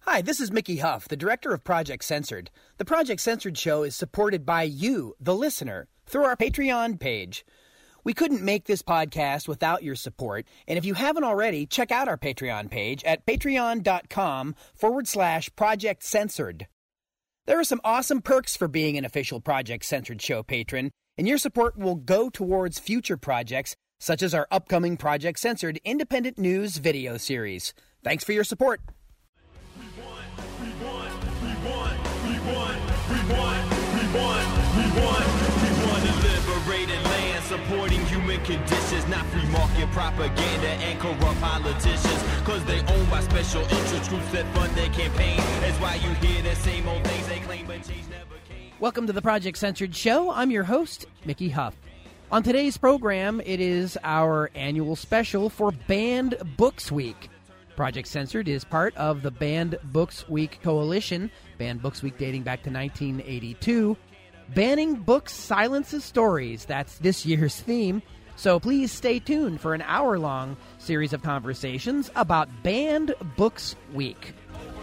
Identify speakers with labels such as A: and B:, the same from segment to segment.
A: Hi, this is Mickey Huff, the director of Project Censored. The Project Censored show is supported by you, the listener, through our Patreon page. We couldn't make this podcast without your support, and if you haven't already, check out our Patreon page at patreon.com/Project Censored. There are some awesome perks for being an official Project Censored show patron, and your support will go towards future projects, such as our upcoming Project Censored independent news video series. Thanks for your support.
B: Supporting human conditions, not free market propaganda and corrupt politicians, cause they owned by special interest groups that fund their campaign. That's why you hear the same old things they claim, but change never came.
A: Welcome to the Project Censored show. I'm your host, Mickey Huff. On today's program, it is our annual special for Banned Books Week. Project Censored is part of the Banned Books Week Coalition, Banned Books Week dating back to 1982. Banning books silences stories. That's this year's theme. So please stay tuned for an hour-long series of conversations about Banned Books Week.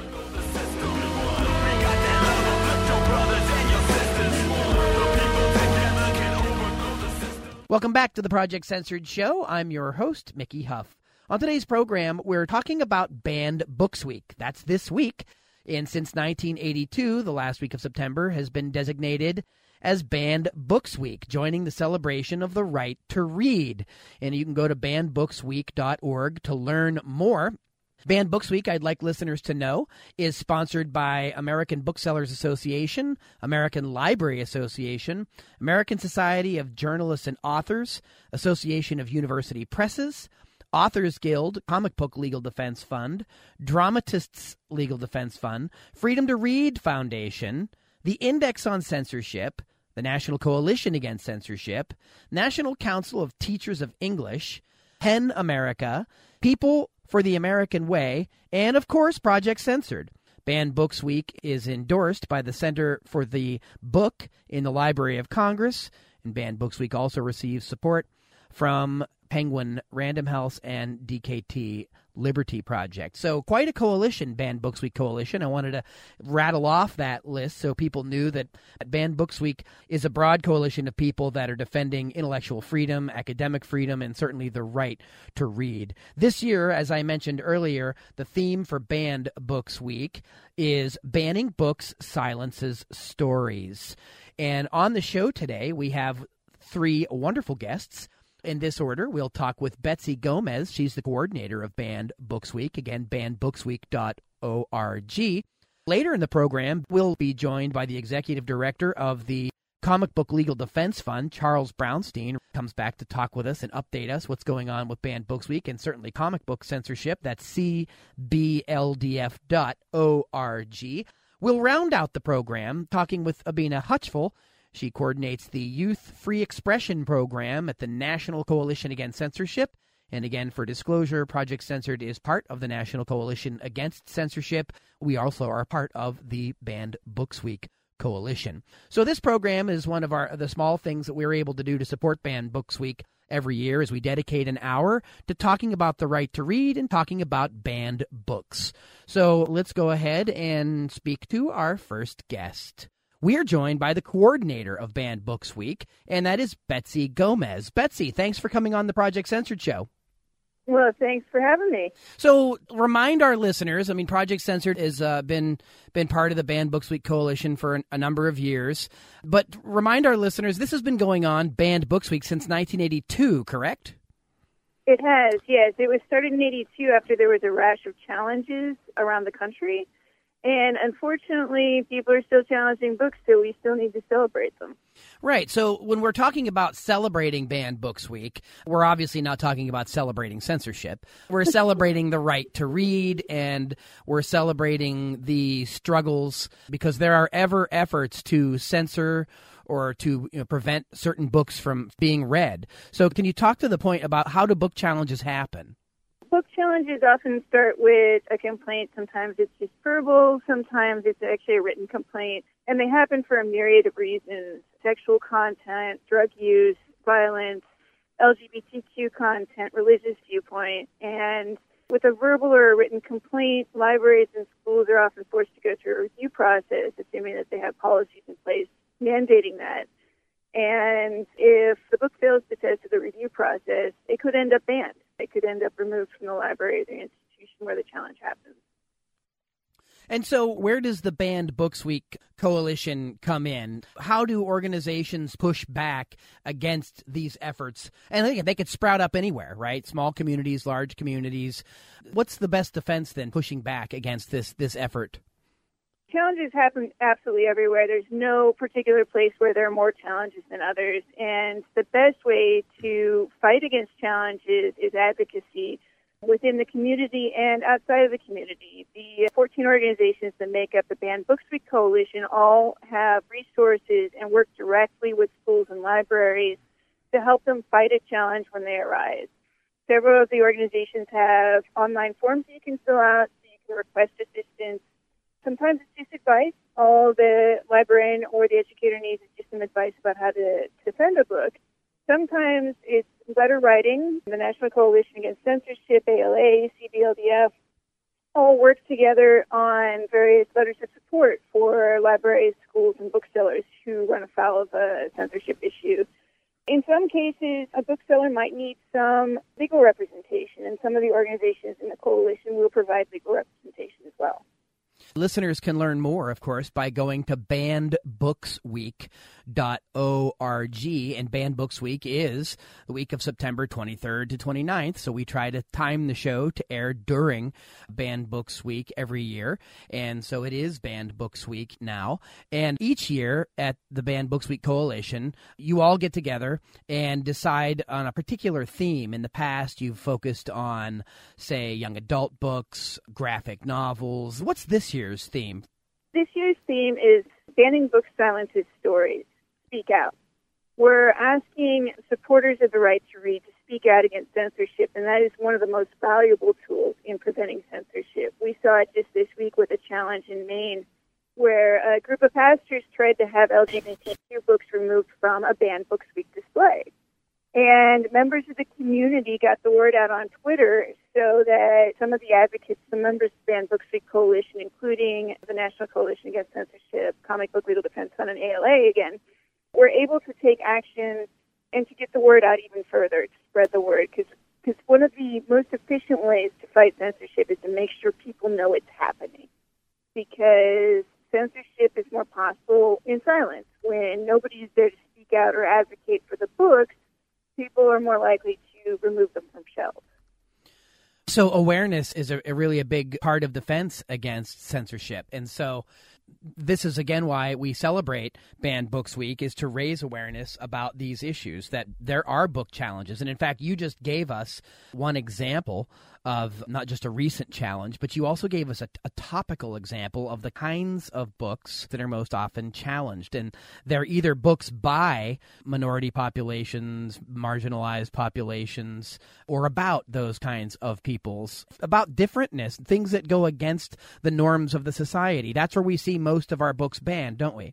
A: Welcome back to the Project Censored show. I'm your host, Mickey Huff. On today's program, we're talking about Banned Books Week. That's this week. And since 1982, the last week of September has been designated as Banned Books Week, joining the celebration of the right to read. And you can go to bannedbooksweek.org to learn more. Banned Books Week, I'd like listeners to know, is sponsored by American Booksellers Association, American Library Association, American Society of Journalists and Authors, Association of University Presses, Authors Guild, Comic Book Legal Defense Fund, Dramatists Legal Defense Fund, Freedom to Read Foundation, the Index on Censorship, the National Coalition Against Censorship, National Council of Teachers of English, PEN America, People for the American Way, and, of course, Project Censored. Banned Books Week is endorsed by the Center for the Book in the Library of Congress, and Banned Books Week also receives support from Penguin Random House and DKT Liberty Project. So quite a coalition, Banned Books Week coalition. I wanted to rattle off that list so people knew that Banned Books Week is a broad coalition of people that are defending intellectual freedom, academic freedom, and certainly the right to read. This year, as I mentioned earlier, the theme for Banned Books Week is Banning Books Silences Stories. And on the show today, we have three wonderful guests. In this order, we'll talk with Betsy Gomez. She's the coordinator of Banned Books Week. Again, bannedbooksweek.org. Later in the program, we'll be joined by the executive director of the Comic Book Legal Defense Fund, Charles Brownstein, comes back to talk with us and update us what's going on with Banned Books Week and certainly comic book censorship. That's cbldf.org. We'll round out the program talking with Abina Hutchful. She coordinates the Youth Free Expression Program at the National Coalition Against Censorship. And again, for disclosure, Project Censored is part of the National Coalition Against Censorship. We also are part of the Banned Books Week Coalition. So this program is one of the small things that we're able to do to support Banned Books Week every year as we dedicate an hour to talking about the right to read and talking about banned books. So let's go ahead and speak to our first guest. We are joined by the coordinator of Banned Books Week, and that is Betsy Gomez. Betsy, thanks for coming on the Project Censored show.
C: Well, thanks for having me.
A: So remind our listeners, Project Censored has been part of the Banned Books Week Coalition for a number of years, but remind our listeners, this has been going on, Banned Books Week, since 1982, correct?
C: It has, yes. It was started in 82 after there was a rash of challenges around the country. And unfortunately, people are still challenging books, so we still need to celebrate them.
A: Right. So when we're talking about celebrating Banned Books Week, we're obviously not talking about celebrating censorship. We're celebrating the right to read, and we're celebrating the struggles because there are ever efforts to censor or to prevent certain books from being read. So can you talk to the point about how do book challenges happen?
C: Book challenges often start with a complaint. Sometimes it's just verbal. Sometimes it's actually a written complaint. And they happen for a myriad of reasons: sexual content, drug use, violence, LGBTQ content, religious viewpoint. And With a verbal or a written complaint, libraries and schools are often forced to go through a review process, assuming that they have policies in place mandating that. And if the book fails to test the review process, it could end up banned. It could end up removed from the library or the institution where the challenge happens.
A: And so where does the Banned Books Week Coalition come in? How do organizations push back against these efforts? And again, they could sprout up anywhere, right? Small communities, large communities. What's the best defense then pushing back against this effort?
C: Challenges happen absolutely everywhere. There's no particular place where there are more challenges than others. And the best way to fight against challenges is advocacy within the community and outside of the community. The 14 organizations that make up the Banned Books Week Coalition all have resources and work directly with schools and libraries to help them fight a challenge when they arise. Several of the organizations have online forms you can fill out so you can request assistance. Sometimes it's just advice. All the librarian or the educator needs is just some advice about how to defend a book. Sometimes it's letter writing. The National Coalition Against Censorship, ALA, CBLDF, all work together on various letters of support for libraries, schools, and booksellers who run afoul of a censorship issue. In some cases, a bookseller might need some legal representation, and some of the organizations in the coalition will provide legal representation as well.
A: Listeners can learn more, of course, by going to bannedbooksweek.org. And Banned Books Week is the week of September 23rd to 29th. So we try to time the show to air during Banned Books Week every year. And so it is Banned Books Week now. And each year at the Banned Books Week Coalition, you all get together and decide on a particular theme. In the past, you've focused on, say, young adult books, graphic novels. What's this year's theme?
C: This year's theme is Banning Book Silences Stories. Speak out. We're asking supporters of the right to read to speak out against censorship, and that is one of the most valuable tools in preventing censorship. We saw it just this week with a challenge in Maine where a group of pastors tried to have LGBTQ books removed from a Banned Books Week display. And members of the community got the word out on Twitter so that some of the advocates, the members of the Banned Books Week Coalition, including the National Coalition Against Censorship, Comic Book Legal Defense Fund, and ALA again, were able to take action and to get the word out even further, to spread the word. Because one of the most efficient ways to fight censorship is to make sure people know it's happening. Because censorship is more possible in silence. When nobody is there to speak out or advocate for the books, people are more likely to remove them from shelves.
A: So awareness is really a big part of defense against censorship. And so this is, again, why we celebrate Banned Books Week, is to raise awareness about these issues, that there are book challenges. And in fact, you just gave us one example of not just a recent challenge, but you also gave us a topical example of the kinds of books that are most often challenged. And they're either books by minority populations, marginalized populations, or about those kinds of peoples, about differentness, things that go against the norms of the society. That's where we see most of our books banned, don't we?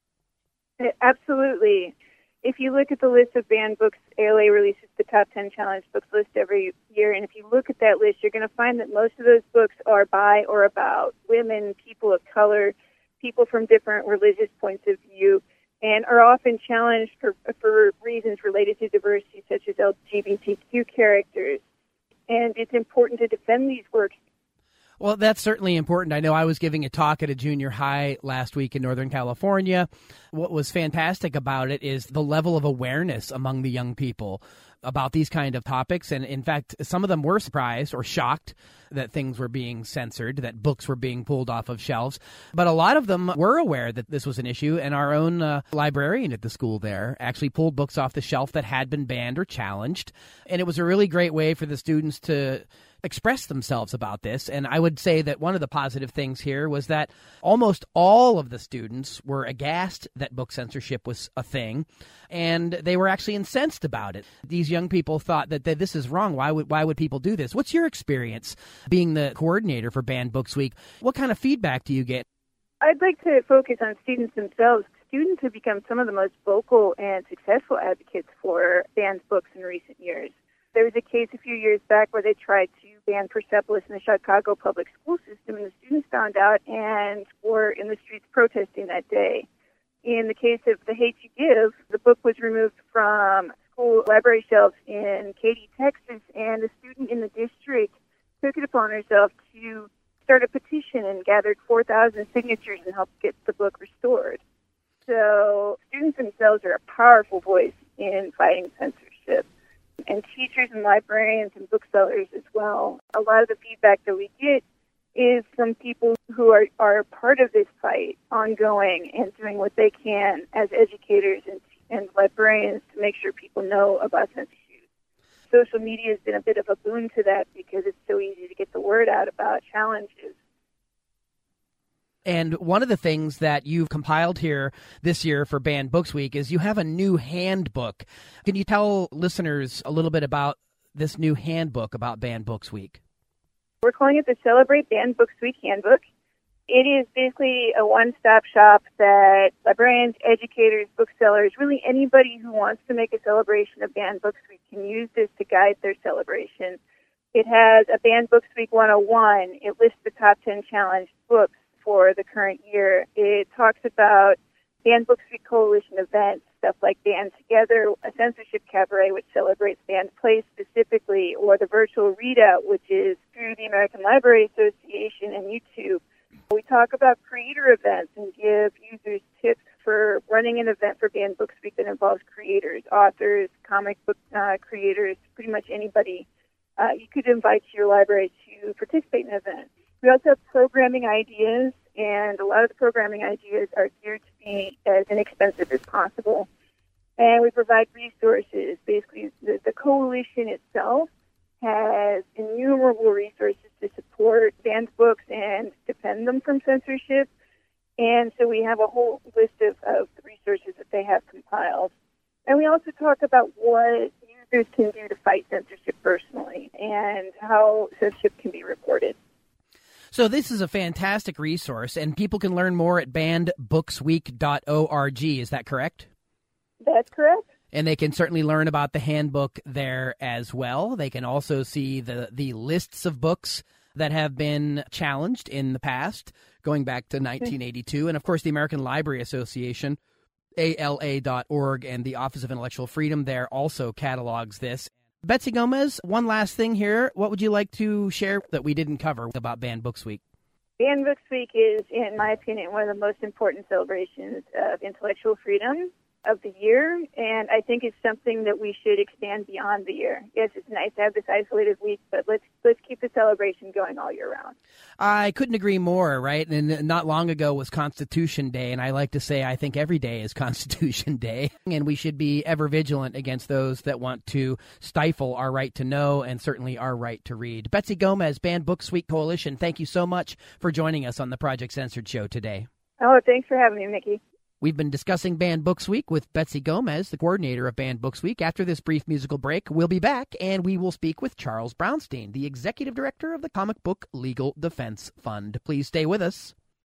C: Absolutely. If you look at the list of banned books, ALA releases the top 10 challenge books list every year, and if you look at that list, you're going to find that most of those books are by or about women, people of color, people from different religious points of view, and are often challenged for reasons related to diversity, such as LGBTQ characters. And it's important to defend these works.
A: Well, that's certainly important. I know I was giving a talk at a junior high last week in Northern California. What was fantastic about it is the level of awareness among the young people about these kind of topics. And in fact, some of them were surprised or shocked that things were being censored, that books were being pulled off of shelves. But a lot of them were aware that this was an issue. And our own librarian at the school there actually pulled books off the shelf that had been banned or challenged. And it was a really great way for the students to express themselves about this. And I would say that one of the positive things here was that almost all of the students were aghast that book censorship was a thing, and they were actually incensed about it. These young people thought that this is wrong. Why would people do this? What's your experience being the coordinator for Banned Books Week? What kind of feedback do you get?
C: I'd like to focus on students themselves. Students have become some of the most vocal and successful advocates for banned books in recent years. There was a case a few years back where they tried to banned Persepolis in the Chicago public school system, and the students found out and were in the streets protesting that day. In the case of The Hate You Give, the book was removed from school library shelves in Katy, Texas, and a student in the district took it upon herself to start a petition and gathered 4,000 signatures and helped get the book restored. So students themselves are a powerful voice in fighting censorship, and teachers and librarians and booksellers as well. A lot of the feedback that we get is from people who are part of this fight ongoing and doing what they can as educators and librarians to make sure people know about censorship. Social media has been a bit of a boon to that because it's so easy to get the word out about challenges.
A: And one of the things that you've compiled here this year for Banned Books Week is you have a new handbook. Can you tell listeners a little bit about this new handbook about Banned Books Week?
C: We're calling it the Celebrate Banned Books Week Handbook. It is basically a one-stop shop that librarians, educators, booksellers, really anybody who wants to make a celebration of Banned Books Week can use this to guide their celebration. It has a Banned Books Week 101. It lists the top 10 challenged books for the current year. It talks about Banned Books Week Coalition events, stuff like Banned Together, a censorship cabaret which celebrates banned plays specifically, or the virtual readout, which is through the American Library Association and YouTube. We talk about creator events and give users tips for running an event for Banned Books Week that involves creators, authors, comic book creators, pretty much anybody you could invite to your library to participate in an event. We also have programming ideas, and a lot of the programming ideas are geared to be as inexpensive as possible. And we provide resources. Basically, the coalition itself has innumerable resources to support banned books and defend them from censorship. And so we have a whole list of the resources that they have compiled. And we also talk about what users can do to fight censorship personally and how censorship can be reported.
A: So this is a fantastic resource, and people can learn more at bannedbooksweek.org. Is that correct?
C: That's correct.
A: And they can certainly learn about the handbook there as well. They can also see the lists of books that have been challenged in the past, going back to 1982. And, of course, the American Library Association, ALA.org, and the Office of Intellectual Freedom there also catalogs this. Betsy Gomez, one last thing here. What would you like to share that we didn't cover about Banned Books Week?
C: Banned Books Week is, in my opinion, one of the most important celebrations of intellectual freedom of the year, and I think it's something that we should expand beyond the year. Yes, it's nice to have this isolated week, but let's keep the celebration going all year round.
A: I couldn't agree more, right? And not long ago was Constitution Day, and I like to say I think every day is Constitution Day, and we should be ever vigilant against those that want to stifle our right to know and certainly our right to read. Betsy Gomez, Banned Books Week Coalition, thank you so much for joining us on the Project Censored show today.
C: Oh, thanks for having me, Mickey.
A: We've been discussing Banned Books Week with Betsy Gomez, the coordinator of Banned Books Week. After this brief musical break, we'll be back, and we will speak with Charles Brownstein, the executive director of the Comic Book Legal Defense Fund. Please stay with us.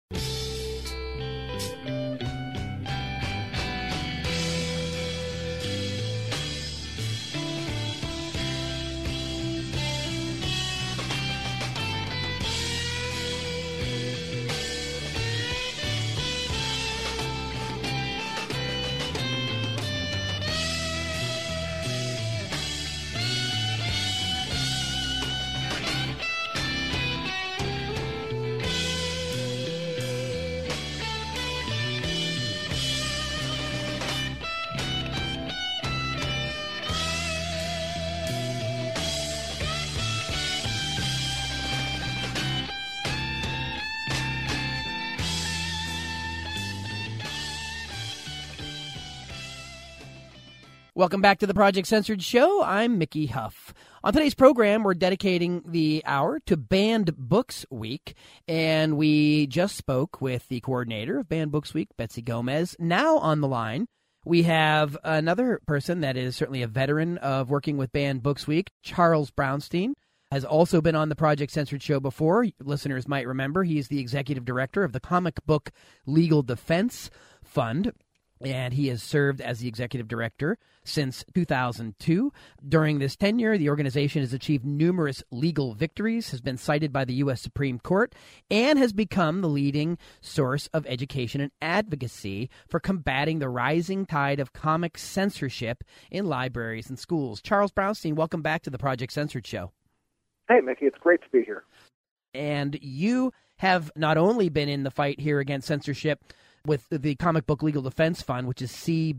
A: Welcome back to the Project Censored show. I'm Mickey Huff. On today's program, we're dedicating the hour to Banned Books Week, and we just spoke with the coordinator of Banned Books Week, Betsy Gomez. Now on the line, we have another person that is certainly a veteran of working with Banned Books Week. Charles Brownstein has also been on the Project Censored show before. Listeners might remember he's the executive director of the Comic Book Legal Defense Fund. and he has served as the executive director since 2002. During this tenure, the organization has achieved numerous legal victories, has been cited by the U.S. Supreme Court, and has become the leading source of education and advocacy for combating the rising tide of comic censorship in libraries and schools. Charles Brownstein, welcome back to the Project Censored Show.
D: Hey, Mickey, it's great to be here.
A: And you have not only been in the fight here against censorship with the Comic Book Legal Defense Fund, which is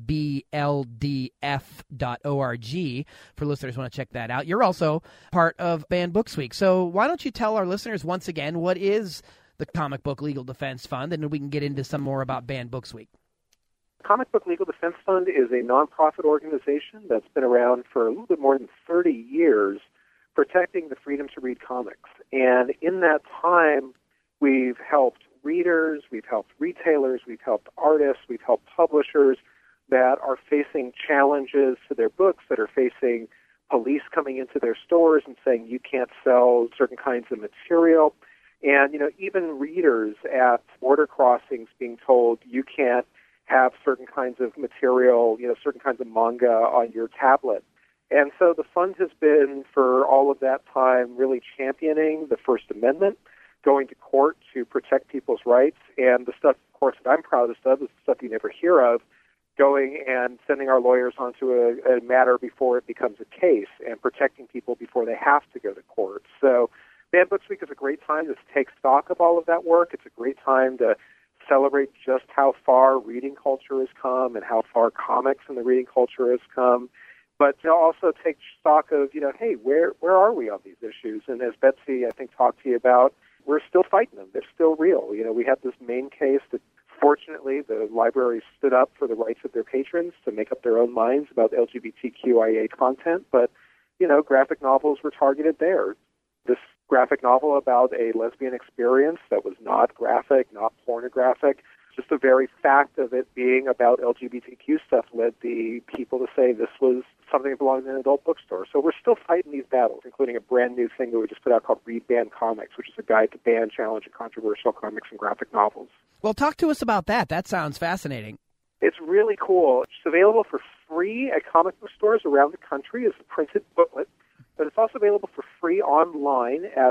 A: cbldf.org, for listeners who want to check that out. You're also part of Banned Books Week. So why don't you tell our listeners once again what is the Comic Book Legal Defense Fund, and then we can get into some more about Banned Books Week.
D: Comic Book Legal Defense Fund is a nonprofit organization that's been around for a little bit more than 30 years, protecting the freedom to read comics. And in that time, we've helped readers, we've helped retailers, we've helped artists, we've helped publishers that are facing challenges to their books, that are facing police coming into their stores and saying you can't sell certain kinds of material. And, even readers at border crossings being told you can't have certain kinds of material, certain kinds of manga on your tablet. And so the fund has been, for all of that time, really championing the First Amendment, going to court to protect people's rights, and the stuff, of course, that I'm proudest of is the stuff you never hear of, going and sending our lawyers onto a matter before it becomes a case and protecting people before they have to go to court. So Banned Books Week is a great time to take stock of all of that work. It's a great time to celebrate just how far reading culture has come and how far comics and the reading culture has come. But to also take stock of, hey, where are we on these issues? And as Betsy, I think, talked to you about, we're still fighting them. They're still real. We had this main case that, fortunately, the library stood up for the rights of their patrons to make up their own minds about LGBTQIA content. But, graphic novels were targeted there. This graphic novel about a lesbian experience that was not graphic, not pornographic, just the very fact of it being about LGBTQ stuff led the people to say this was something that belonged in an adult bookstore. So we're still fighting these battles, including a brand new thing that we just put out called Read Ban Comics, which is a guide to ban, challenge, and controversial comics and graphic novels.
A: Well, talk to us about that. That sounds fascinating.
D: It's really cool. It's available for free at comic book stores around the country as a printed booklet, but it's also available for free online at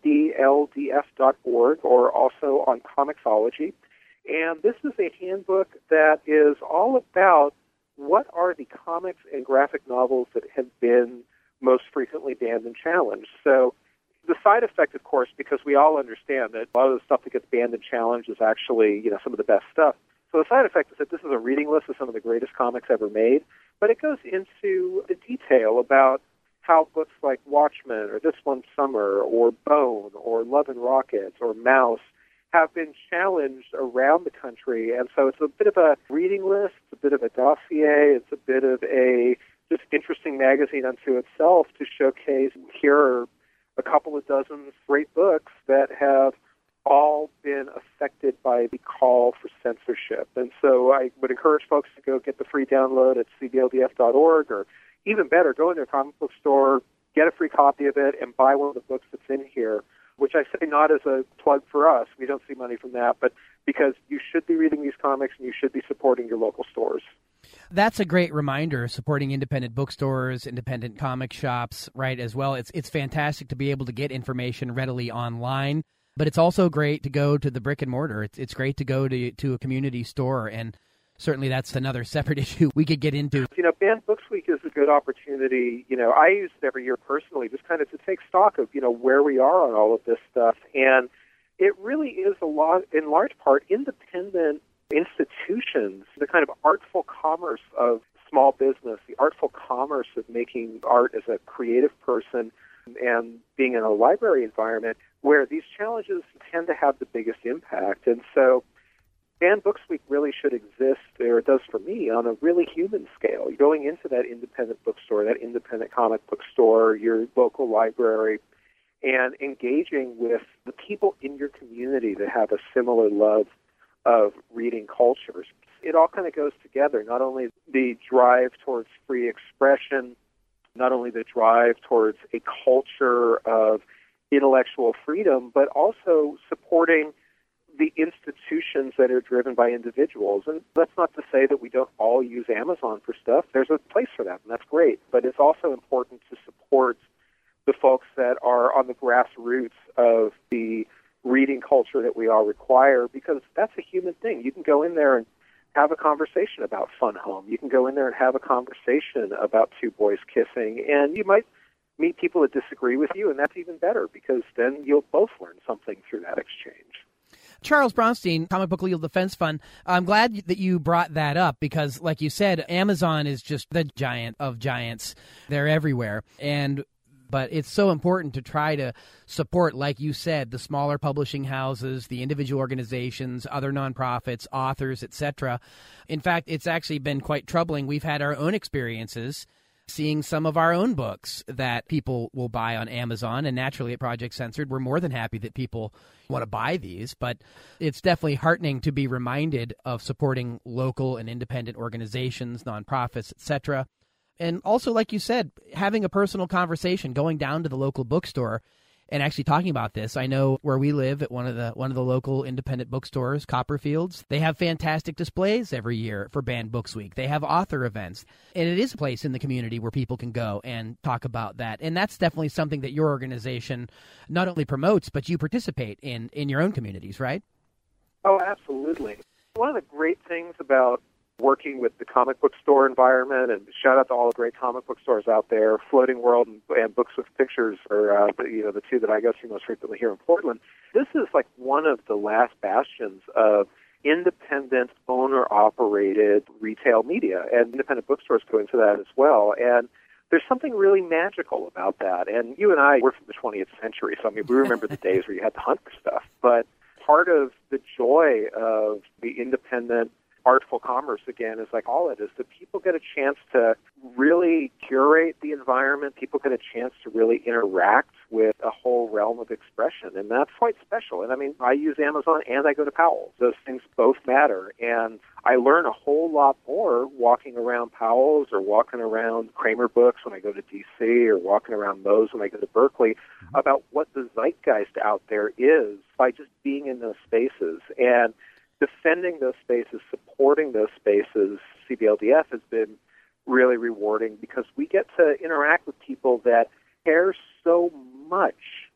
D: cbldf.org or also on Comixology. And this is a handbook that is all about what are the comics and graphic novels that have been most frequently banned and challenged. So the side effect, of course, because we all understand that a lot of the stuff that gets banned and challenged is actually, some of the best stuff. So the side effect is that this is a reading list of some of the greatest comics ever made, but it goes into the detail about how books like Watchmen or This One Summer or Bone or Love and Rockets or Mouse have been challenged around the country. And so it's a bit of a reading list, it's a bit of a dossier, it's a bit of a just interesting magazine unto itself to showcase here are a couple of dozen great books that have all been affected by the call for censorship. And so I would encourage folks to go get the free download at cbldf.org, or even better, go into a comic book store, get a free copy of it, and buy one of the books that's in here, which I say not as a plug for us. We don't see money from that, but because you should be reading these comics and you should be supporting your local stores.
A: That's a great reminder, supporting independent bookstores, independent comic shops, right, as well. It's fantastic to be able to get information readily online, but it's also great to go to the brick and mortar. It's great to go to a community store, and certainly that's another separate issue we could get into.
D: Banned Books Week is a good opportunity. I use it every year personally just kind of to take stock of, where we are on all of this stuff. And it really is a lot, in large part, independent institutions, the kind of artful commerce of small business, the artful commerce of making art as a creative person and being in a library environment where these challenges tend to have the biggest impact. And so Banned Books Week really should exist, or it does for me, on a really human scale. Going into that independent bookstore, that independent comic book store, your local library, and engaging with the people in your community that have a similar love of reading cultures. It all kind of goes together, not only the drive towards free expression, not only the drive towards a culture of intellectual freedom, but also supporting the institutions that are driven by individuals. And that's not to say that we don't all use Amazon for stuff. There's a place for that, and that's great. But it's also important to support the folks that are on the grassroots of the reading culture that we all require, because that's a human thing. You can go in there and have a conversation about Fun Home. You can go in there and have a conversation about two boys kissing, and you might meet people that disagree with you, and that's even better, because then you'll both learn something through that exchange.
A: Charles Bronstein, Comic Book Legal Defense Fund, I'm glad that you brought that up because, like you said, Amazon is just the giant of giants. They're everywhere. But it's so important to try to support, like you said, the smaller publishing houses, the individual organizations, other nonprofits, authors, etc. In fact, it's actually been quite troubling. We've had our own experiences seeing some of our own books that people will buy on Amazon. And naturally at Project Censored, we're more than happy that people want to buy these. But it's definitely heartening to be reminded of supporting local and independent organizations, nonprofits, etc. And also, like you said, having a personal conversation, going down to the local bookstore and actually talking about this. I know where we live at one of the local independent bookstores, Copperfields, they have fantastic displays every year for Banned Books Week. They have author events, and it is a place in the community where people can go and talk about that. And that's definitely something that your organization not only promotes, but you participate in your own communities, right?
D: Oh, absolutely. One of the great things about working with the comic book store environment, and shout out to all the great comic book stores out there, Floating World and Books with Pictures are the two that I go to most frequently here in Portland. This is like one of the last bastions of independent, owner-operated retail media, and independent bookstores go into that as well. And there's something really magical about that. And you and I, we're from the 20th century, so I mean, we remember the days where you had to hunt for stuff. But part of the joy of the independent artful commerce, again, is like all it is, that people get a chance to really curate the environment. People get a chance to really interact with a whole realm of expression, and that's quite special. And I mean, I use Amazon and I go to Powell's. Those things both matter, and I learn a whole lot more walking around Powell's or walking around Kramer Books when I go to D.C. or walking around Moe's when I go to Berkeley about what the zeitgeist out there is by just being in those spaces. And defending those spaces, supporting those spaces, CBLDF has been really rewarding because we get to interact with people that care so much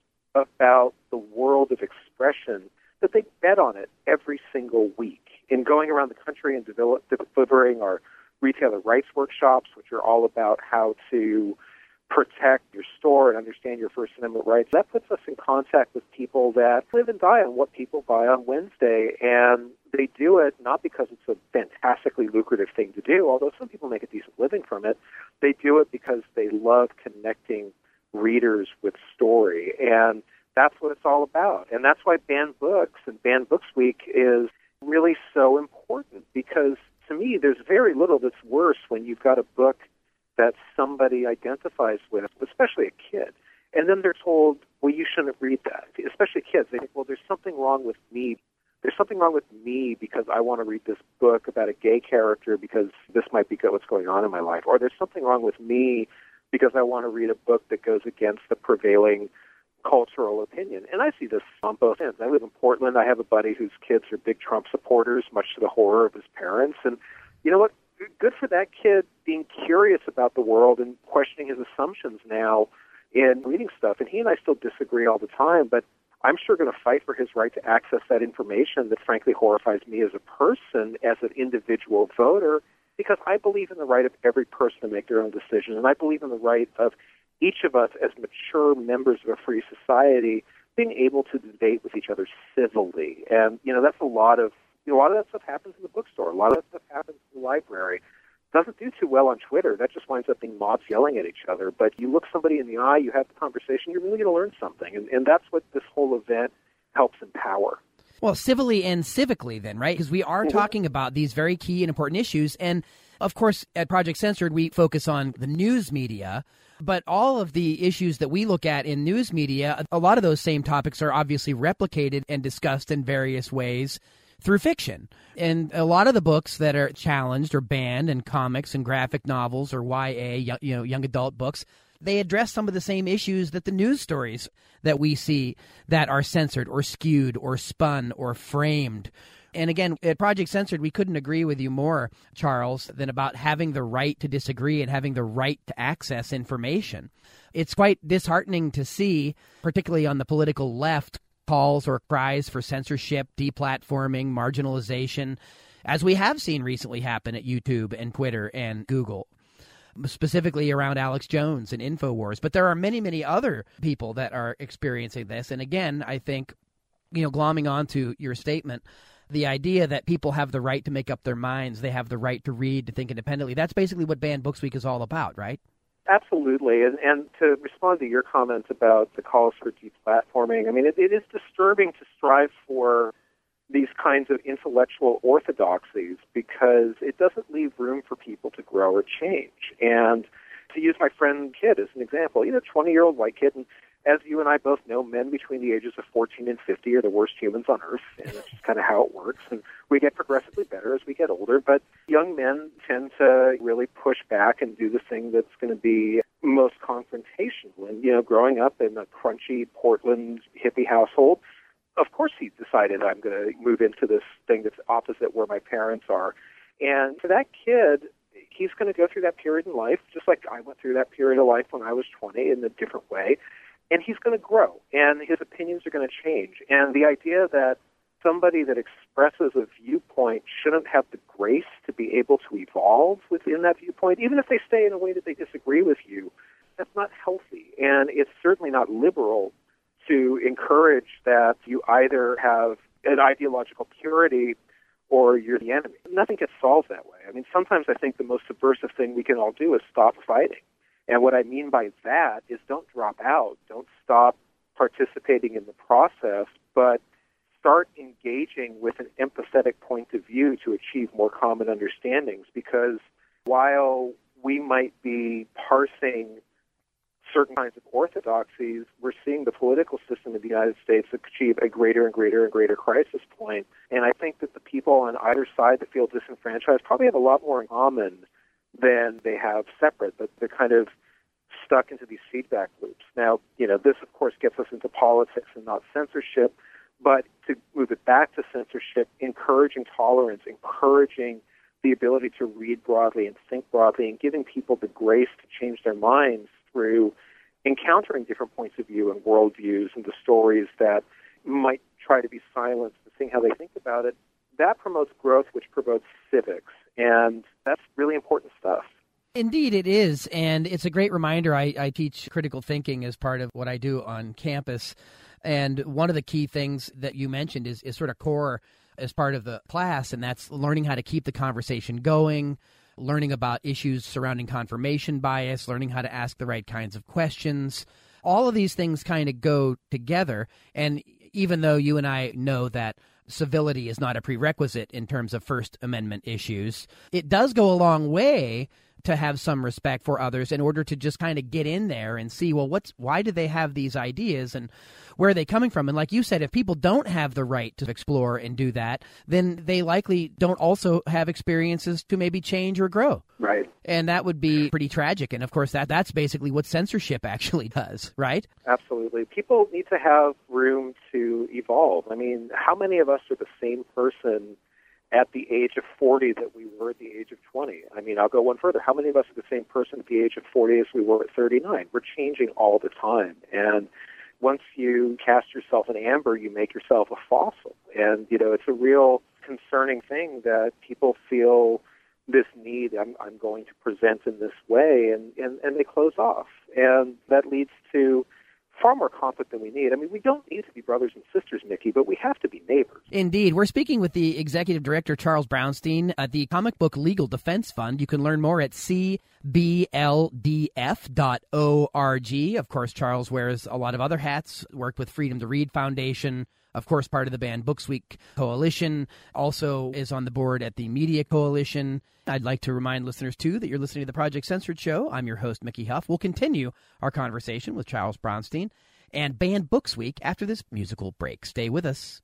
D: about the world of expression that they bet on it every single week. In going around the country and delivering our retailer rights workshops, which are all about how to protect your store and understand your First Amendment rights, that puts us in contact with people that live and die on what people buy on Wednesday. And they do it not because it's a fantastically lucrative thing to do, although some people make a decent living from it. They do it because they love connecting readers with story. And that's what it's all about. And that's why Banned Books and Banned Books Week is really so important, because to me, there's very little that's worse when you've got a book that somebody identifies with, especially a kid, and then they're told, well, you shouldn't read that. Especially kids. They think, well, there's something wrong with me. There's something wrong with me because I want to read this book about a gay character because this might be what's going on in my life. Or there's something wrong with me because I want to read a book that goes against the prevailing cultural opinion. And I see this on both ends. I live in Portland. I have a buddy whose kids are big Trump supporters, much to the horror of his parents. And you know what? Good for that kid being curious about the world and questioning his assumptions now in reading stuff. And he and I still disagree all the time, but I'm sure going to fight for his right to access that information that frankly horrifies me as a person, as an individual voter, because I believe in the right of every person to make their own decision, and I believe in the right of each of us as mature members of a free society being able to debate with each other civilly. And, that's a lot of that stuff happens in the bookstore. A lot of that stuff happens in the library. Doesn't do too well on Twitter. That just winds up being mobs yelling at each other. But you look somebody in the eye, you have the conversation, you're really going to learn something. And that's what this whole event helps empower.
A: Well, civilly and civically then, right? Because we are talking about these very key and important issues. And, of course, at Project Censored, we focus on the news media. But all of the issues that we look at in news media, a lot of those same topics are obviously replicated and discussed in various ways through fiction. And a lot of the books that are challenged or banned in comics and graphic novels or YA, young adult books, they address some of the same issues that the news stories that we see that are censored or skewed or spun or framed. And again, at Project Censored, we couldn't agree with you more, Charles, than about having the right to disagree and having the right to access information. It's quite disheartening to see, particularly on the political left, calls or cries for censorship, deplatforming, marginalization, as we have seen recently happen at YouTube and Twitter and Google, specifically around Alex Jones and InfoWars. But there are many, many other people that are experiencing this. And again, I think, glomming onto your statement, the idea that people have the right to make up their minds, they have the right to read, to think independently, that's basically what Banned Books Week is all about, right?
D: Absolutely. And to respond to your comments about the calls for deplatforming, I mean, it is disturbing to strive for these kinds of intellectual orthodoxies because it doesn't leave room for people to grow or change. And to use my friend Kid as an example, 20-year-old white kid, and as you and I both know, men between the ages of 14 and 50 are the worst humans on earth, and that's just kind of how it works. And we get progressively better as we get older, but young men tend to really push back and do the thing that's going to be most confrontational. And, growing up in a crunchy Portland hippie household, of course he decided I'm going to move into this thing that's opposite where my parents are. And for that kid, he's going to go through that period in life, just like I went through that period of life when I was 20 in a different way. And he's going to grow, and his opinions are going to change. And the idea that somebody that expresses a viewpoint shouldn't have the grace to be able to evolve within that viewpoint, even if they stay in a way that they disagree with you, that's not healthy. And it's certainly not liberal to encourage that you either have an ideological purity or you're the enemy. Nothing gets solved that way. I mean, sometimes I think the most subversive thing we can all do is stop fighting. And what I mean by that is don't drop out, don't stop participating in the process, but start engaging with an empathetic point of view to achieve more common understandings. Because while we might be parsing certain kinds of orthodoxies, we're seeing the political system in the United States achieve a greater and greater and greater crisis point. And I think that the people on either side that feel disenfranchised probably have a lot more in common than they have separate, but they're kind of stuck into these feedback loops. Now, this, of course, gets us into politics and not censorship, but to move it back to censorship, encouraging tolerance, encouraging the ability to read broadly and think broadly, and giving people the grace to change their minds through encountering different points of view and worldviews and the stories that might try to be silenced and seeing how they think about it, that promotes growth, which promotes civics. And that's really important stuff.
A: Indeed, it is. And it's a great reminder. I teach critical thinking as part of what I do on campus. And one of the key things that you mentioned is sort of core as part of the class, and that's learning how to keep the conversation going, learning about issues surrounding confirmation bias, learning how to ask the right kinds of questions. All of these things kind of go together. And even though you and I know that civility is not a prerequisite in terms of First Amendment issues, it does go a long way to have some respect for others in order to just kind of get in there and see, well, why do they have these ideas and where are they coming from? And like you said, if people don't have the right to explore and do that, then they likely don't also have experiences to maybe change or grow.
D: Right.
A: And that would be pretty tragic. And of course, that's basically what censorship actually does, right?
D: Absolutely. People need to have room to evolve. I mean, how many of us are the same person at the age of 40 that we were at the age of 20? I mean, I'll go one further. How many of us are the same person at the age of 40 as we were at 39? We're changing all the time. And once you cast yourself in amber, you make yourself a fossil. And, it's a real concerning thing that people feel this need, I'm going to present in this way, and they close off. And that leads to far more conflict than we need. I mean, we don't need to be brothers and sisters, Mickey, but we have to be neighbors.
A: Indeed. We're speaking with the Executive Director, Charles Brownstein, at the Comic Book Legal Defense Fund. You can learn more at cbldf.org. Of course, Charles wears a lot of other hats, worked with Freedom to Read Foundation, of course, part of the Banned Books Week Coalition, also is on the board at the Media Coalition. I'd like to remind listeners, too, that you're listening to the Project Censored Show. I'm your host, Mickey Huff. We'll continue our conversation with Charles Brownstein and Banned Books Week after this musical break. Stay with us.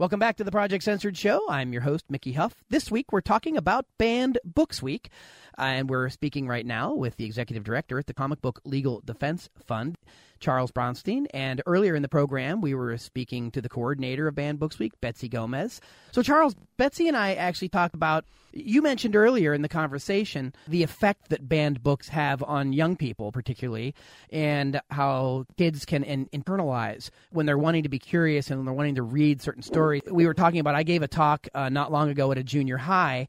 A: Welcome back to the Project Censored Show. I'm your host, Mickey Huff. This week, we're talking about Banned Books Week, and we're speaking right now with the executive director at the Comic Book Legal Defense Fund, Charles Bronstein. And earlier in the program, we were speaking to the coordinator of Banned Books Week, Betsy Gomez. So, Charles, Betsy and I actually talked about, you mentioned earlier in the conversation, the effect that banned books have on young people, particularly, and how kids can internalize when they're wanting to be curious and when they're wanting to read certain stories. We were talking about, I gave a talk not long ago at a junior high,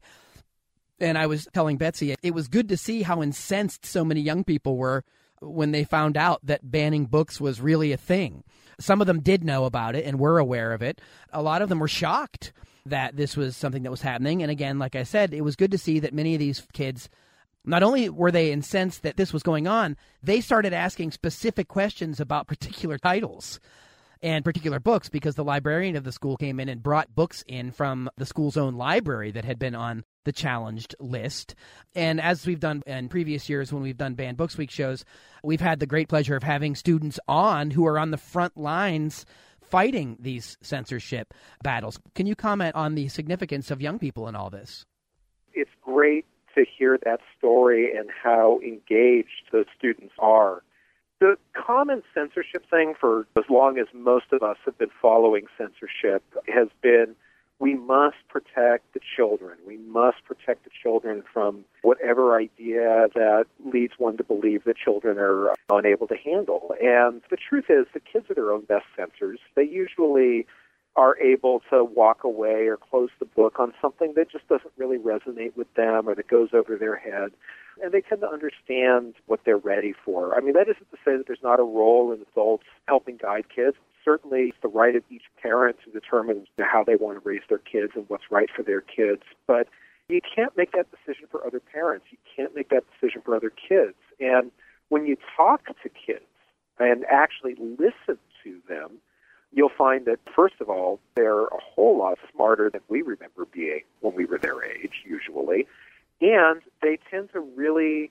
A: and I was telling Betsy it was good to see how incensed so many young people were when they found out that banning books was really a thing. Some of them did know about it and were aware of it. A lot of them were shocked that this was something that was happening. And again, like I said, it was good to see that many of these kids, not only were they incensed that this was going on, they started asking specific questions about particular titles and particular books, because the librarian of the school came in and brought books in from the school's own library that had been on the challenged list. And as we've done in previous years when we've done Banned Books Week shows, we've had the great pleasure of having students on who are on the front lines fighting these censorship battles. Can you comment on the significance of young people in all this?
D: It's great to hear that story and how engaged those students are. The common censorship thing for as long as most of us have been following censorship has been, we must protect the children. We must protect the children from whatever idea that leads one to believe that children are unable to handle. And the truth is, the kids are their own best censors. They usually are able to walk away or close the book on something that just doesn't really resonate with them or that goes over their head. And they tend to understand what they're ready for. I mean, that isn't to say that there's not a role in adults helping guide kids. Certainly, it's the right of each parent to determine how they want to raise their kids and what's right for their kids. But you can't make that decision for other parents. You can't make that decision for other kids. And when you talk to kids and actually listen to them, you'll find that, first of all, they're a whole lot smarter than we remember being when we were their age, usually. And they tend to really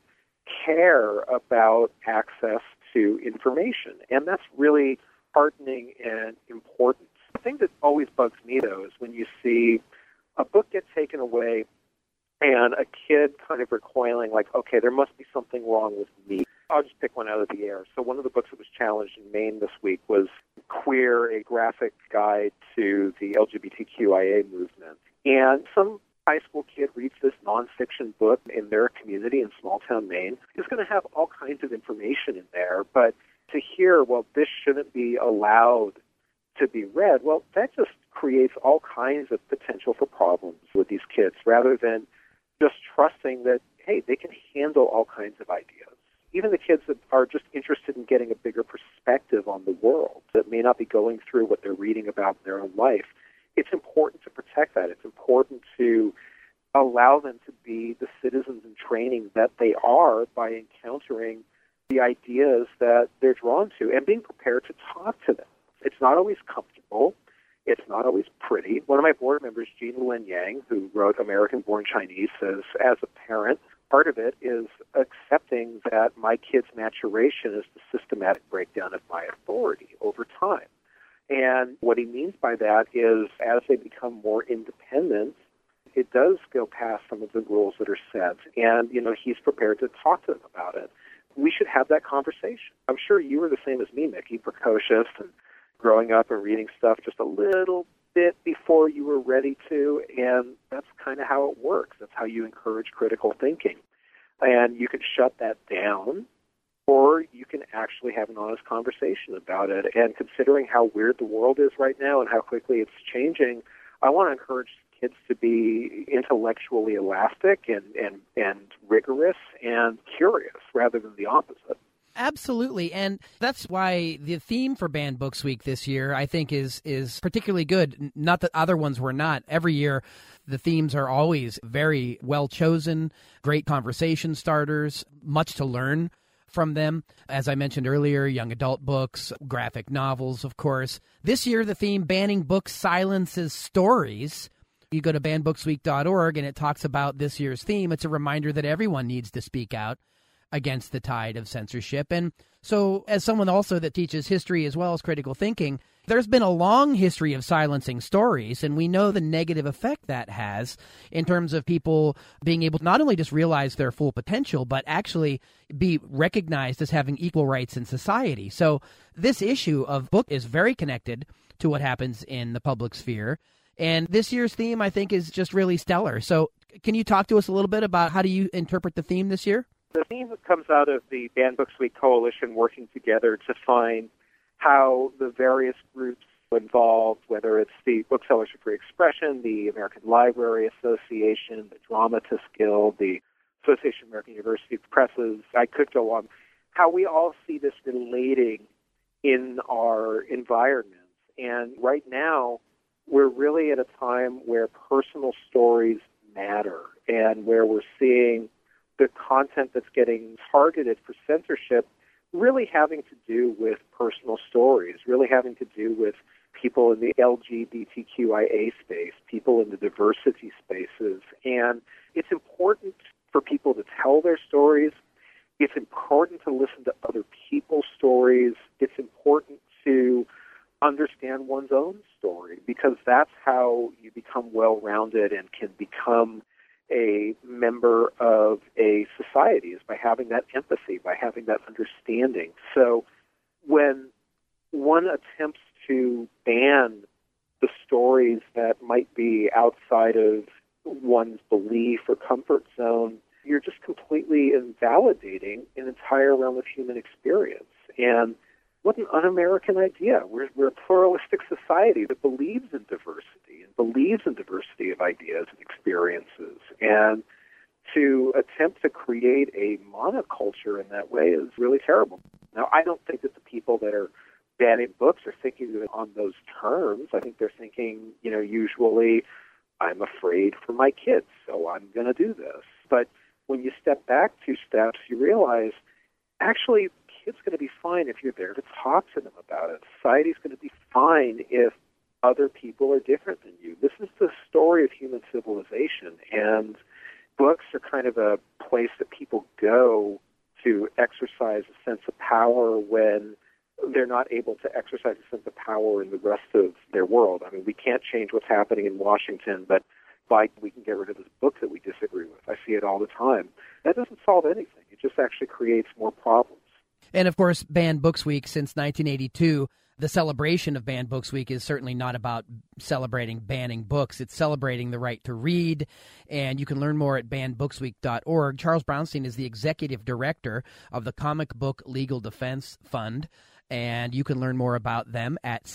D: care about access to information. And that's really heartening and important. The thing that always bugs me, though, is when you see a book get taken away and a kid kind of recoiling like, okay, there must be something wrong with me. I'll just pick one out of the air. So one of the books that was challenged in Maine this week was Queer, a graphic guide to the LGBTQIA movement. And some high school kid reads this nonfiction book in their community in small-town Maine is going to have all kinds of information in there. But to hear, well, this shouldn't be allowed to be read, well, that just creates all kinds of potential for problems with these kids rather than just trusting that, hey, they can handle all kinds of ideas. Even the kids that are just interested in getting a bigger perspective on the world that may not be going through what they're reading about in their own life, it's important to protect that. It's important to allow them to be the citizens in training that they are by encountering the ideas that they're drawn to and being prepared to talk to them. It's not always comfortable. It's not always pretty. One of my board members, Jean Luen Yang, who wrote American-Born Chinese, says, as a parent, part of it is accepting that my kid's maturation is the systematic breakdown of my authority over time. And what he means by that is as they become more independent, it does go past some of the rules that are set. And, he's prepared to talk to them about it. We should have that conversation. I'm sure you were the same as me, Mickey, precocious and growing up and reading stuff just a little bit before you were ready to. And that's kind of how it works. That's how you encourage critical thinking. And you can shut that down, or you can actually have an honest conversation about it. And considering how weird the world is right now and how quickly it's changing, I want to encourage kids to be intellectually elastic and rigorous and curious rather than the opposite.
A: Absolutely, and that's why the theme for Banned Books Week this year, I think, is particularly good. Not that other ones were not. Every year, the themes are always very well chosen, great conversation starters, much to learn from them. As I mentioned earlier, young adult books, graphic novels, of course. This year, the theme, Banning Books Silences Stories. You go to bannedbooksweek.org, and it talks about this year's theme. It's a reminder that everyone needs to speak out against the tide of censorship. And so as someone also that teaches history as well as critical thinking, There's been a long history of silencing stories, and we know the negative effect that has in terms of people being able to not only just realize their full potential, but actually be recognized as having equal rights in society. So this issue of book is very connected to what happens in the public sphere. And this year's theme, I think, is just really stellar. So can you talk to us a little bit about how do you interpret the theme this year?
D: The theme comes out of the Banned Books Week Coalition working together to find how the various groups involved, whether it's the Booksellers for Free Expression, the American Library Association, the Dramatists Guild, the Association of American University Presses, I could go on, how we all see this relating in our environments. And right now, we're really at a time where personal stories matter and where we're seeing the content that's getting targeted for censorship really having to do with personal stories, really having to do with people in the LGBTQIA space, people in the diversity spaces. And it's important for people to tell their stories. It's important to listen to other people's stories. It's important to understand one's own story, because that's how you become well-rounded and can become a member of a society, is by having that empathy, by having that understanding. So when one attempts to ban the stories that might be outside of one's belief or comfort zone, you're just completely invalidating an entire realm of human experience. And what an un-American idea. We're a pluralistic society that believes in diversity and believes in diversity of ideas and experiences. And to attempt to create a monoculture in that way is really terrible. Now, I don't think that the people that are banning books are thinking of it on those terms. I think they're thinking, usually, I'm afraid for my kids, so I'm going to do this. But when you step back 2 steps, you realize, actually, kids going to be fine if you're there to talk to them about it. Society's going to be fine if other people are different than you. This is the story of human civilization, and books are kind of a place that people go to exercise a sense of power when they're not able to exercise a sense of power in the rest of their world. I mean, we can't change what's happening in Washington, but we can get rid of this book that we disagree with. I see it all the time. That doesn't solve anything. It just actually creates more problems.
A: And, of course, Banned Books Week since 1982, the celebration of Banned Books Week is certainly not about celebrating banning books. It's celebrating the right to read, and you can learn more at bannedbooksweek.org. Charles Brownstein is the executive director of the Comic Book Legal Defense Fund, and you can learn more about them at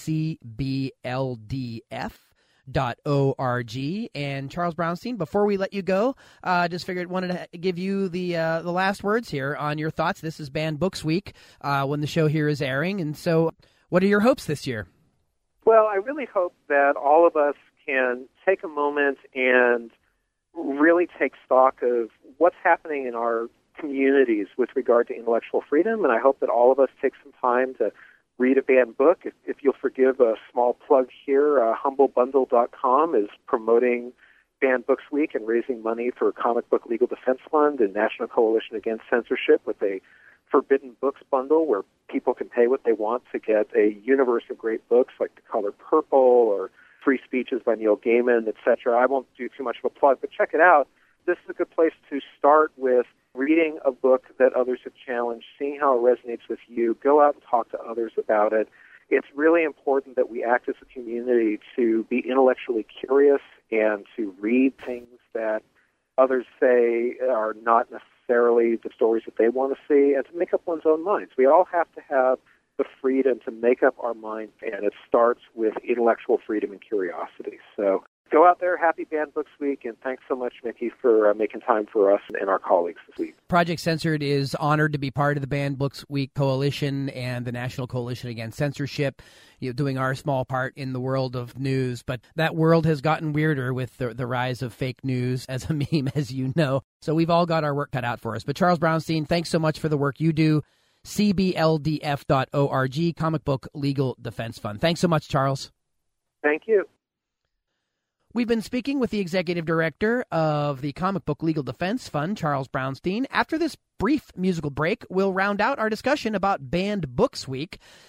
A: cbldf.org. And Charles Brownstein, before we let you go, just figured wanted to give you the last words here on your thoughts. This is Banned Books Week when the show here is airing, and so what are your hopes this year?
D: Well, I really hope that all of us can take a moment and really take stock of what's happening in our communities with regard to intellectual freedom, and I hope that all of us take some time to read a banned book. If you'll forgive a small plug here, humblebundle.com is promoting Banned Books Week and raising money for Comic Book Legal Defense Fund and National Coalition Against Censorship with a Forbidden Books bundle where people can pay what they want to get a universe of great books like The Color Purple or Free Speeches by Neil Gaiman, etc. I won't do too much of a plug, but check it out. This is a good place to start with reading a book that others have challenged, seeing how it resonates with you. Go out and talk to others about it. It's really important that we act as a community to be intellectually curious and to read things that others say are not necessarily the stories that they want to see, and to make up one's own minds. We all have to have the freedom to make up our minds, and it starts with intellectual freedom and curiosity. So go out there. Happy Banned Books Week, and thanks so much, Mickey, for making time for us and our colleagues this week.
A: Project Censored is honored to be part of the Banned Books Week Coalition and the National Coalition Against Censorship, doing our small part in the world of news. But that world has gotten weirder with the rise of fake news as a meme, as you know. So we've all got our work cut out for us. But Charles Brownstein, thanks so much for the work you do. cbldf.org, Comic Book Legal Defense Fund. Thanks so much, Charles.
D: Thank you.
A: We've been speaking with the executive director of the Comic Book Legal Defense Fund, Charles Brownstein. After this brief musical break, we'll round out our discussion about Banned Books Week.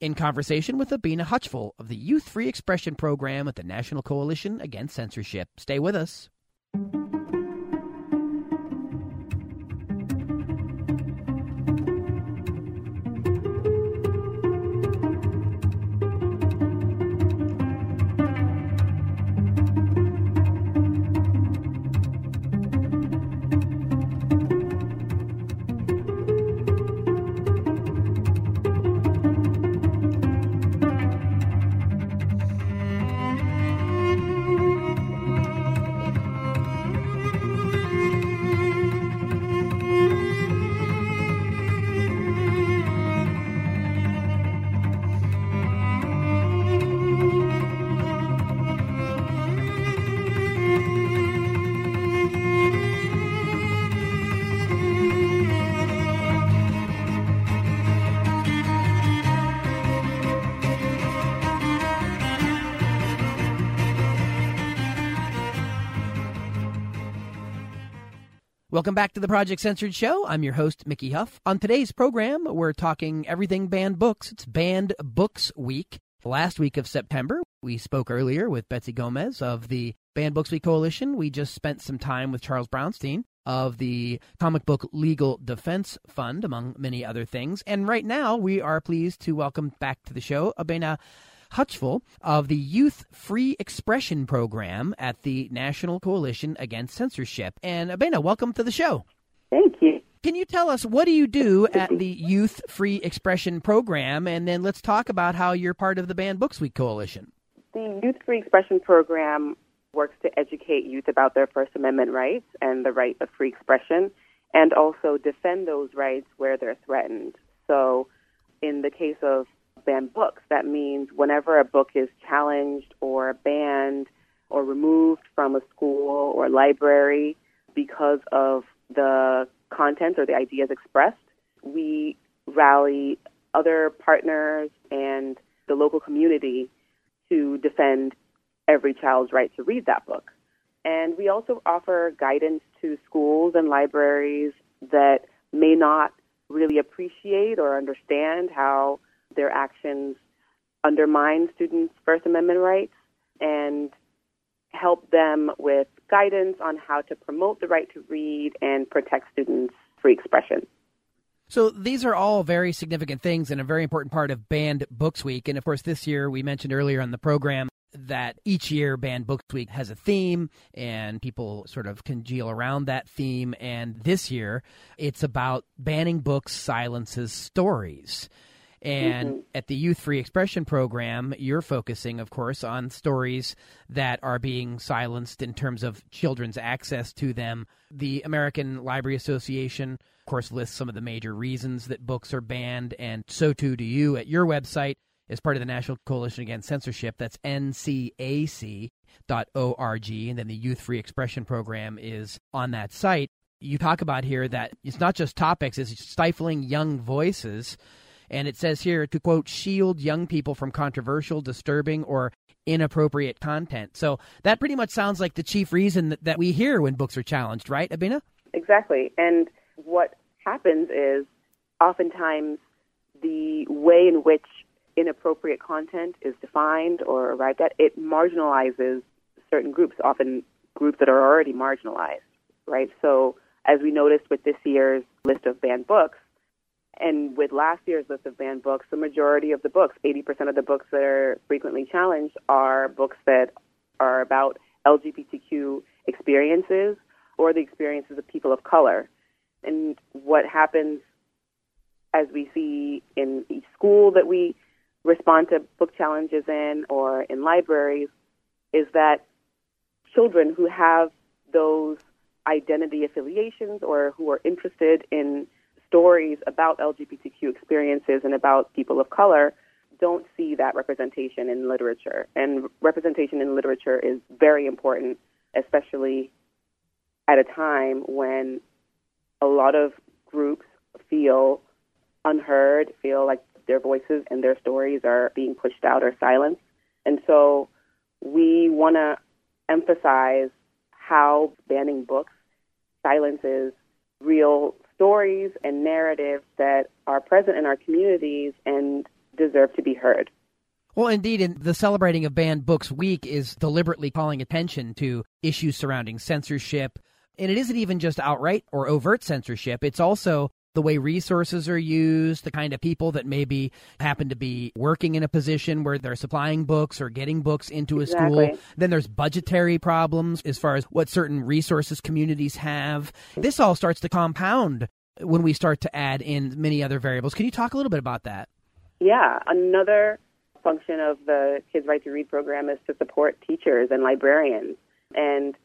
A: in conversation with Abina Hutchful of the Youth Free Expression Program at the National Coalition Against Censorship. Stay with us. Welcome back to the Project Censored Show. I'm your host, Mickey Huff. On today's program, we're talking everything banned books. It's Banned Books Week. Last week of September, we spoke earlier with Betsy Gomez of the Banned Books Week Coalition. We just spent some time with Charles Brownstein of the Comic Book Legal Defense Fund, among many other things. And right now, we are pleased to welcome back to the show Abina Hutchful of the Youth Free Expression Program at the National Coalition Against Censorship. And Abina, welcome to the show.
E: Thank you.
A: Can you tell us, what do you do at the Youth Free Expression Program? And then let's talk about how you're part of the Banned Books Week Coalition.
E: The Youth Free Expression Program works to educate youth about their First Amendment rights and the right of free expression, and also defend those rights where they're threatened. So in the case of banned books, that means whenever a book is challenged or banned or removed from a school or library because of the content or the ideas expressed, we rally other partners and the local community to defend every child's right to read that book. And we also offer guidance to schools and libraries that may not really appreciate or understand how their actions undermine students' First Amendment rights, and help them with guidance on how to promote the right to read and protect students' free expression.
A: So these are all very significant things and a very important part of Banned Books Week. And of course, this year, we mentioned earlier on the program that each year Banned Books Week has a theme and people sort of congeal around that theme. And this year, it's about banning books silences stories. And at the Youth Free Expression Program, you're focusing, of course, on stories that are being silenced in terms of children's access to them. The American Library Association, of course, lists some of the major reasons that books are banned, and so too do you at your website as part of the National Coalition Against Censorship. That's ncac.org, and then the Youth Free Expression Program is on that site. You talk about here that it's not just topics, it's stifling young voices. And it says here to, quote, shield young people from controversial, disturbing, or inappropriate content. So that pretty much sounds like the chief reason that we hear when books are challenged, right, Abina?
E: Exactly. And what happens is oftentimes the way in which inappropriate content is defined or arrived at, it marginalizes certain groups, often groups that are already marginalized, right? So as we noticed with this year's list of banned books, and with last year's list of banned books, the majority of the books, 80% of the books that are frequently challenged, are books that are about LGBTQ experiences or the experiences of people of color. And what happens, as we see in each school that we respond to book challenges in or in libraries, is that children who have those identity affiliations or who are interested in stories about LGBTQ experiences and about people of color don't see that representation in literature. And representation in literature is very important, especially at a time when a lot of groups feel unheard, feel like their voices and their stories are being pushed out or silenced. And so we want to emphasize how banning books silences real stories and narratives that are present in our communities and deserve to be heard.
A: Well, indeed, and the celebrating of Banned Books Week is deliberately calling attention to issues surrounding censorship. And it isn't even just outright or overt censorship. It's also the way resources are used, the kind of people that maybe happen to be working in a position where they're supplying books or getting books into a school. Then there's budgetary problems as far as what certain resources communities have. This all starts to compound when we start to add in many other variables. Can you talk a little bit about that?
E: Yeah, another function of the Kids Right to Read program is to support teachers and librarians. And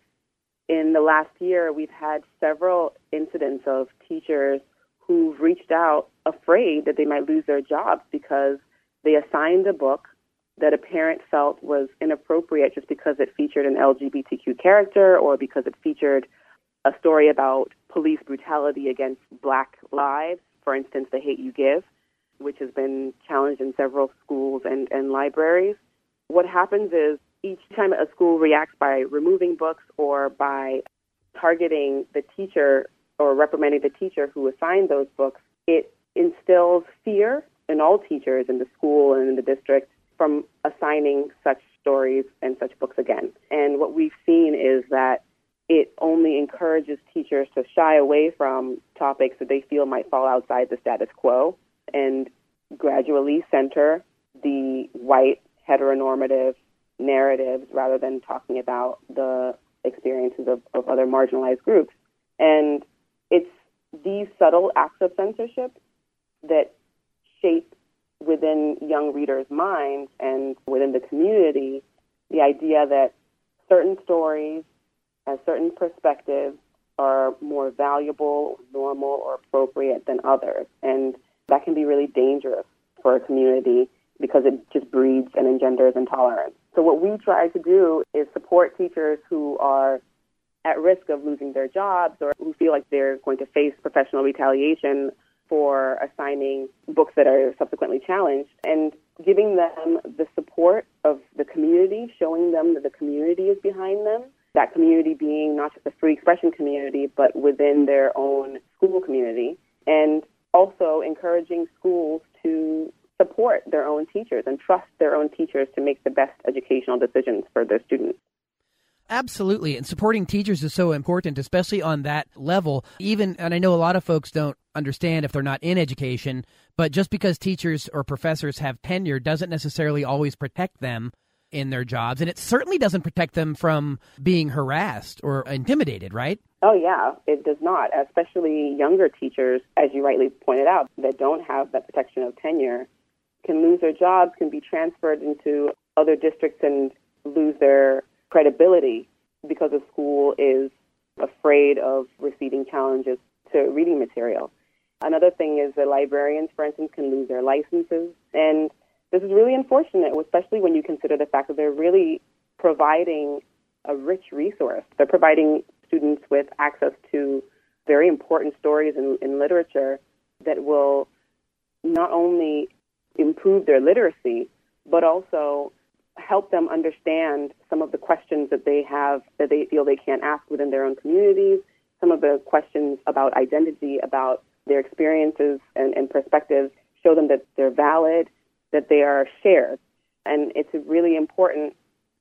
E: in the last year, we've had several incidents of teachers who've reached out afraid that they might lose their jobs because they assigned a book that a parent felt was inappropriate just because it featured an LGBTQ character or because it featured a story about police brutality against Black lives, for instance, The Hate U Give, which has been challenged in several schools and libraries. What happens is each time a school reacts by removing books or by targeting the teacher or reprimanding the teacher who assigned those books, it instills fear in all teachers in the school and in the district from assigning such stories and such books again. And what we've seen is that it only encourages teachers to shy away from topics that they feel might fall outside the status quo and gradually center the white heteronormative narratives rather than talking about the experiences of other marginalized groups. And it's these subtle acts of censorship that shape within young readers' minds and within the community the idea that certain stories and certain perspectives are more valuable, normal, or appropriate than others. And that can be really dangerous for a community because it just breeds and engenders intolerance. So what we try to do is support teachers who are at risk of losing their jobs or who feel like they're going to face professional retaliation for assigning books that are subsequently challenged, and giving them the support of the community, showing them that the community is behind them, that community being not just a free expression community, but within their own school community, and also encouraging schools to support their own teachers and trust their own teachers to make the best educational decisions for their students.
A: Absolutely. And supporting teachers is so important, especially on that level. And I know a lot of folks don't understand if they're not in education, but just because teachers or professors have tenure doesn't necessarily always protect them in their jobs. And it certainly doesn't protect them from being harassed or intimidated, right?
E: Oh, yeah, it does not, especially younger teachers, as you rightly pointed out, that don't have that protection of tenure, can lose their jobs, can be transferred into other districts and lose their credibility because the school is afraid of receiving challenges to reading material. Another thing is that librarians, for instance, can lose their licenses. And this is really unfortunate, especially when you consider the fact that they're really providing a rich resource. They're providing students with access to very important stories in literature that will not only improve their literacy, but also help them understand some of the questions that they have that they feel they can't ask within their own communities, some of the questions about identity, about their experiences and perspectives, show them that they're valid, that they are shared. And it's a really important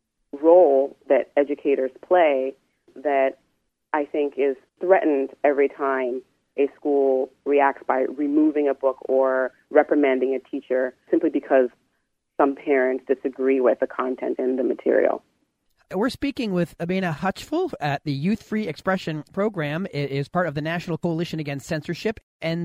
E: role that educators play that I think is threatened every time a school reacts by removing a book or reprimanding a teacher simply because some parents disagree with the content in the material.
A: We're speaking with Abena Hutchful at the Youth Free Expression Program. It is part of the National Coalition Against Censorship,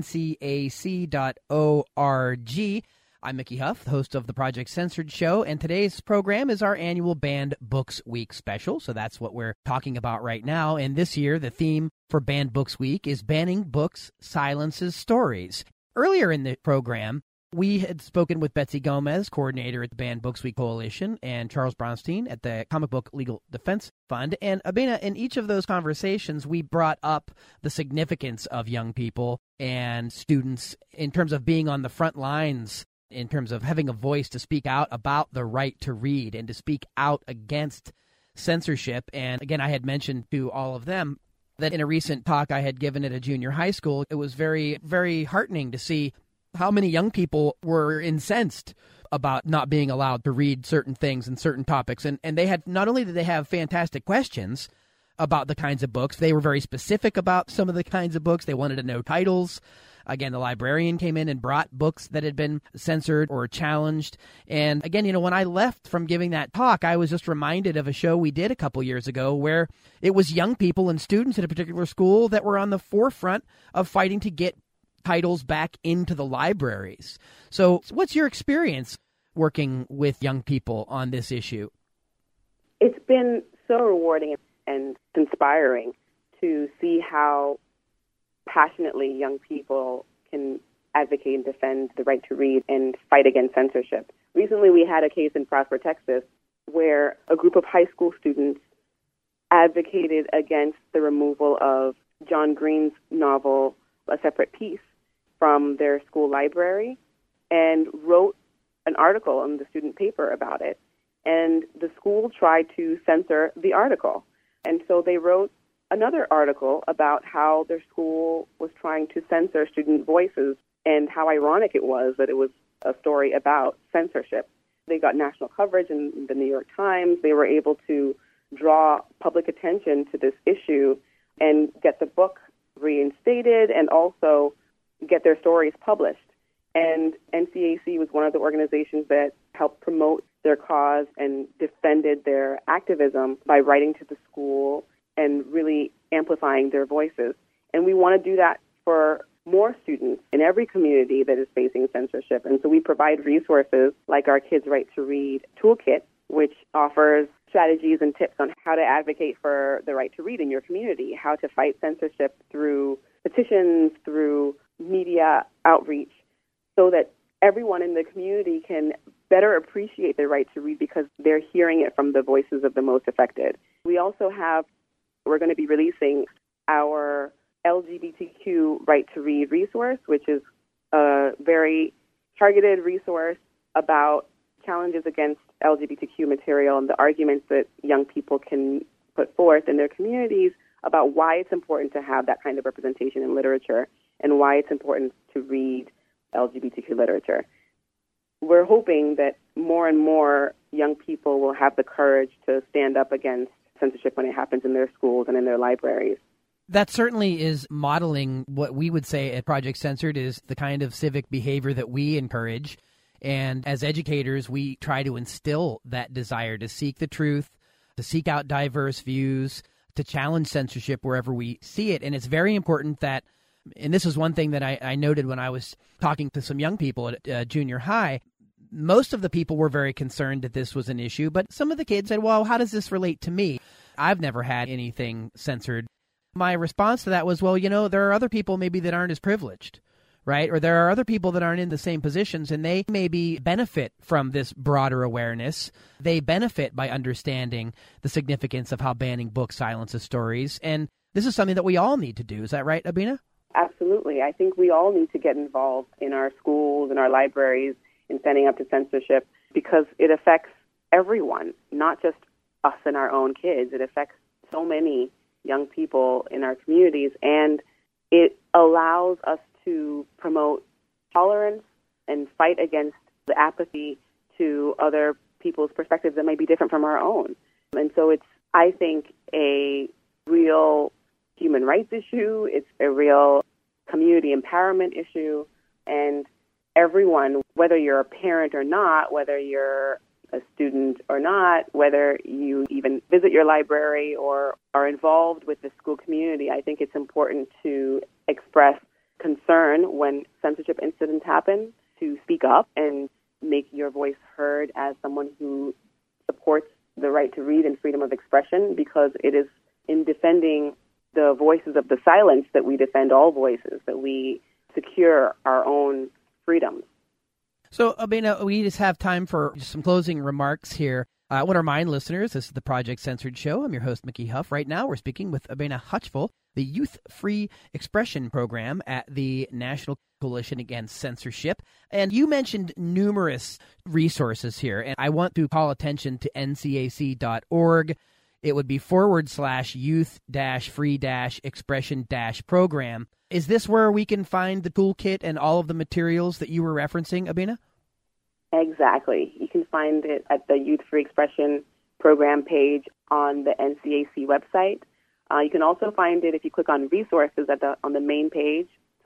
A: ncac.org. I'm Mickey Huff, host of the Project Censored Show, and today's program is our annual Banned Books Week special, so that's what we're talking about right now. And this year, the theme for Banned Books Week is Banning Books Silences Stories. Earlier in the program, we had spoken with Betsy Gomez, coordinator at the Banned Books Week Coalition, and Charles Bronstein at the Comic Book Legal Defense Fund. And Abena, in each of those conversations, we brought up the significance of young people and students in terms of being on the front lines, in terms of having a voice to speak out about the right to read and to speak out against censorship. And again, I had mentioned to all of them that in a recent talk I had given at a junior high school, it was very, very heartening to see how many young people were incensed about not being allowed to read certain things and certain topics. And they had, not only did they have fantastic questions about the kinds of books, they were very specific about some of the kinds of books. They wanted to know titles. Again, the librarian came in and brought books that had been censored or challenged. And again, when I left from giving that talk, I was just reminded of a show we did a couple years ago where it was young people and students at a particular school that were on the forefront of fighting to get titles back into the libraries. So what's your experience working with young people on this issue?
E: It's been so rewarding and inspiring to see how passionately young people can advocate and defend the right to read and fight against censorship. Recently, we had a case in Prosper, Texas, where a group of high school students advocated against the removal of John Green's novel, A Separate Peace, from their school library and wrote an article in the student paper about it. And the school tried to censor the article. And so they wrote another article about how their school was trying to censor student voices and how ironic it was that it was a story about censorship. They got national coverage in the New York Times. They were able to draw public attention to this issue and get the book reinstated and also get their stories published. And NCAC was one of the organizations that helped promote their cause and defended their activism by writing to the school and really amplifying their voices. And we want to do that for more students in every community that is facing censorship. And so we provide resources like our Kids Right to Read toolkit, which offers strategies and tips on how to advocate for the right to read in your community, how to fight censorship through petitions, through media outreach, so that everyone in the community can better appreciate the right to read because they're hearing it from the voices of the most affected. We're going to be releasing our LGBTQ Right to Read resource, which is a very targeted resource about challenges against LGBTQ material and the arguments that young people can put forth in their communities about why it's important to have that kind of representation in literature and why it's important to read LGBTQ literature. We're hoping that more and more young people will have the courage to stand up against censorship when it happens in their schools and in their libraries.
A: That certainly is modeling what we would say at Project Censored is the kind of civic behavior that we encourage. And as educators, we try to instill that desire to seek the truth, to seek out diverse views, to challenge censorship wherever we see it. And it's very important that, and this is one thing that I noted when I was talking to some young people at junior high, most of the people were very concerned that this was an issue, but some of the kids said, well, how does this relate to me? I've never had anything censored. My response to that was, well, there are other people maybe that aren't as privileged, right? Or there are other people that aren't in the same positions, and they maybe benefit from this broader awareness. They benefit by understanding the significance of how banning books silences stories. And this is something that we all need to do. Is that right, Abina?
E: Absolutely. I think we all need to get involved in our schools and our libraries in standing up to censorship because it affects everyone, not just us and our own kids. It affects so many young people in our communities, and it allows us to promote tolerance and fight against the apathy to other people's perspectives that may be different from our own. And so it's, I think, a real human rights issue. It's a real community empowerment issue. And everyone, whether you're a parent or not, whether you're a student or not, whether you even visit your library or are involved with the school community, I think it's important to express concern when censorship incidents happen, to speak up and make your voice heard as someone who supports the right to read and freedom of expression, because it is in defending the voices of the silence that we defend all voices, that we secure our own freedoms.
A: So, Abina, we just have time for just some closing remarks here. I want to remind listeners, this is the Project Censored Show. I'm your host, Mickey Huff. Right now, we're speaking with Abina Hutchful, the Youth Free Expression Program at the National Coalition Against Censorship. And you mentioned numerous resources here, and I want to call attention to ncac.org. it would be /youth-free-expression-program. Is this where we can find the toolkit and all of the materials that you were referencing, Abena?
E: Exactly. You can find it at the Youth Free Expression Program page on the NCAC website. You can also find it if you click on resources on the main page, so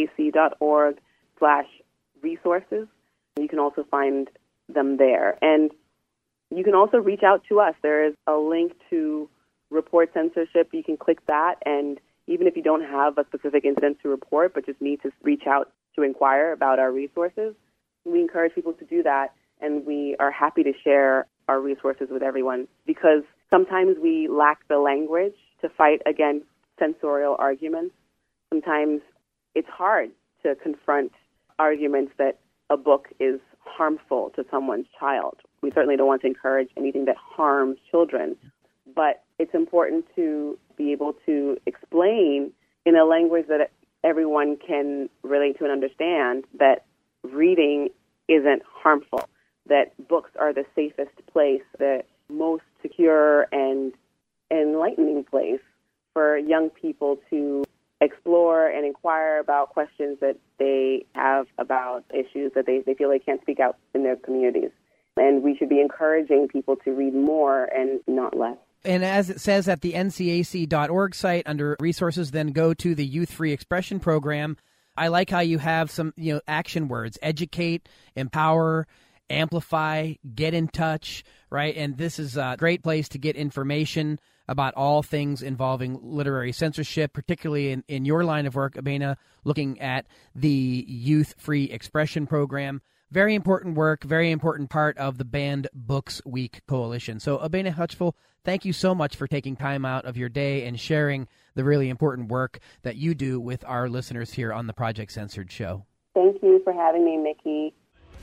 E: ncac.org/resources. You can also find them there. And you can also reach out to us. There is a link to report censorship. You can click that, and even if you don't have a specific incident to report but just need to reach out to inquire about our resources, we encourage people to do that, and we are happy to share our resources with everyone because sometimes we lack the language to fight against censorial arguments. Sometimes it's hard to confront arguments that a book is harmful to someone's child. We certainly don't want to encourage anything that harms children, but it's important to be able to explain in a language that everyone can relate to and understand that reading isn't harmful, that books are the safest place, the most secure and enlightening place for young people to explore and inquire about questions that they have about issues that they feel they can't speak out in their communities. And we should be encouraging people to read more and not less.
A: And as it says at the ncac.org site under resources, then go to the Youth Free Expression Program. I like how you have some, action words: educate, empower, amplify, get in touch, right? And this is a great place to get information about all things involving literary censorship, particularly in your line of work, Abena, looking at the Youth Free Expression Program. Very important work, very important part of the Banned Books Week Coalition. So, Abena Hutchful, thank you so much for taking time out of your day and sharing the really important work that you do with our listeners here on the Project Censored show.
E: Thank you for having me, Mickey.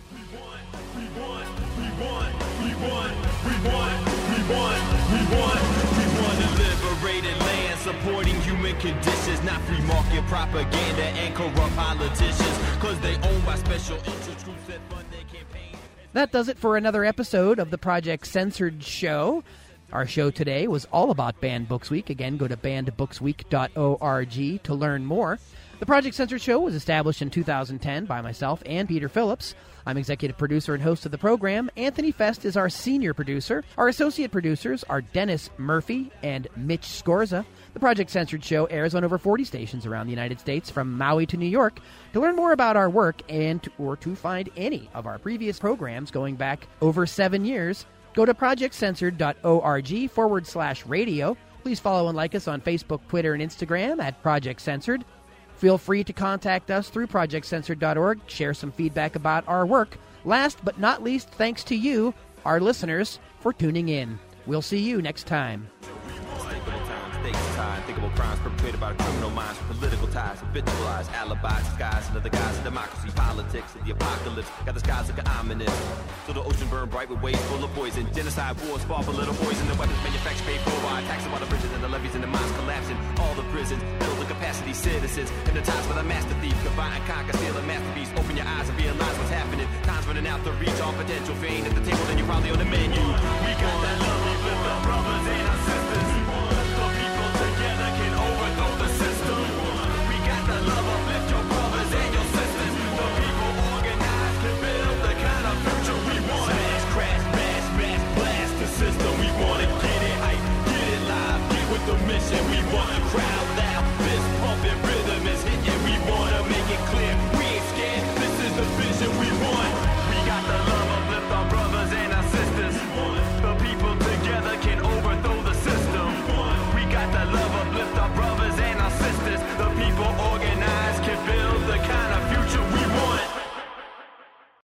B: Liberated land, supporting human conditions, not free market propaganda and corrupt politicians, because they own by special interest groups that fund their campaign.
A: That does it for another episode of the Project Censored show. Our show today was all about Banned Books Week. Again, go to bannedbooksweek.org to learn more. The Project Censored show was established in 2010 by myself and Peter Phillips. I'm executive producer and host of the program. Anthony Fest is our senior producer. Our associate producers are Dennis Murphy and Mitch Scorza. The Project Censored show airs on over 40 stations around the United States, from Maui to New York. To learn more about our work or to find any of our previous programs going back over 7 years, go to projectcensored.org/radio. Please follow and like us on Facebook, Twitter, and Instagram at Project Censored. Feel free to contact us through projectcensored.org, share some feedback about our work. Last but not least, thanks to you, our listeners, for tuning in. We'll see you next time.
B: Unthinkable crimes perpetrated by the criminal minds, political ties, habitualized alibis, disguised under the guise of democracy, politics, and the apocalypse. Got the skies looking ominous. So the ocean burned bright with waves full of poison. Genocide wars fought for little boys, and the weapons manufactured paid for by taxing all the bridges and the levees and the mines collapsing. All the prisons build the capacity citizens. Hypnotized by the master thief, combine and conquer, steal a masterpiece. Open your eyes and realize what's happening. Time's running out to reach all potential. If you ain't at the table, then you're probably on the menu. We got that love with the brother.